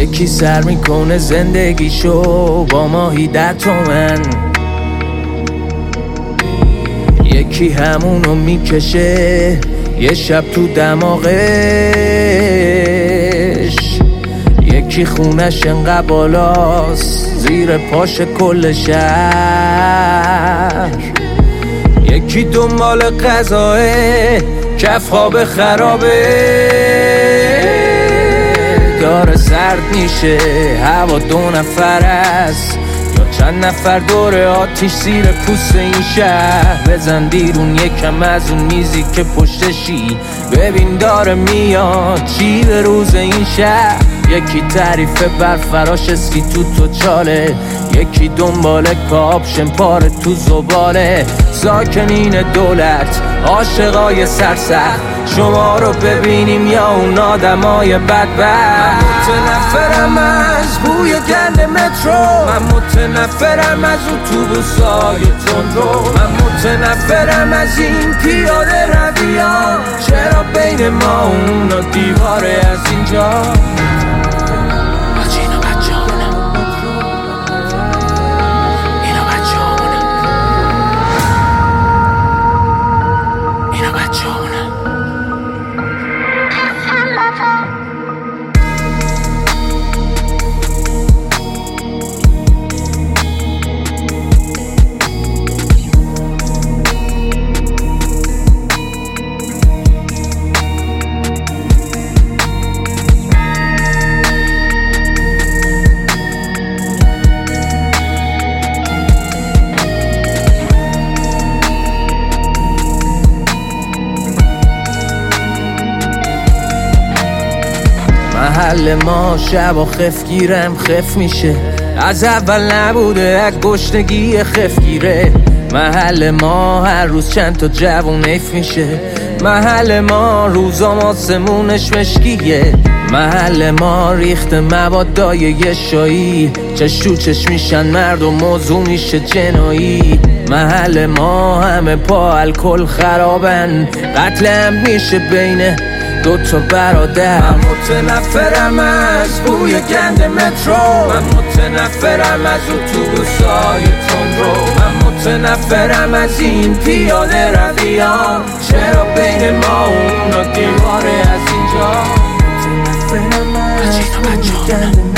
یکی سر میکنه زندگیشو با ماهی 10 تومن، یکی همونو میکشه یه شب تو دماغش، یکی خونش انقدر بالاست زیر پاش کل شهر، یکی دنبال غذاه کف خواب خرابه، داره سرد میشه هوا 2 نفر است یا چند نفر دور آتیش زیر پوست این شهر. بزن بیرون یکم از اون میزی که پشتشی، ببین داره میاد چی به روز این شهر. یکی تعریف بر فراش اسکی تو چاله، یکی دنبال کاپشن پاره تو زباله. ساکنین دولت عاشقای سرسخت، شما رو ببینیم یا اون آدمای بدبخت. من متنفرم از بوی گند مترو، من متنفرم از اتوبوسای تندرو، من متنفرم از این پیاده رویان. چرا بین ما اونا دیواره از اینجا؟ محل ما شب و خف گیرم خف میشه، از اول نبوده از گشنگی خف گیره. محل ما هر روز چند تا جوون حیف میشه، محل ما روزا آسمونش مشکیه. محل ما ریخت موادای یه شایی، چش تو چش میشن مرد و موضوع میشه جنایی. محل ما همه پا الکل خرابن، قتل هم میشه بین 2 تا برادر. من متنفرم از بوی گند مترو، من متنفرم از اتوبوسای تندرو، من متنفرم از این پیاده رویان. چرا بین ما اونا دیواره از اینجا؟ متنفرم از بوی گند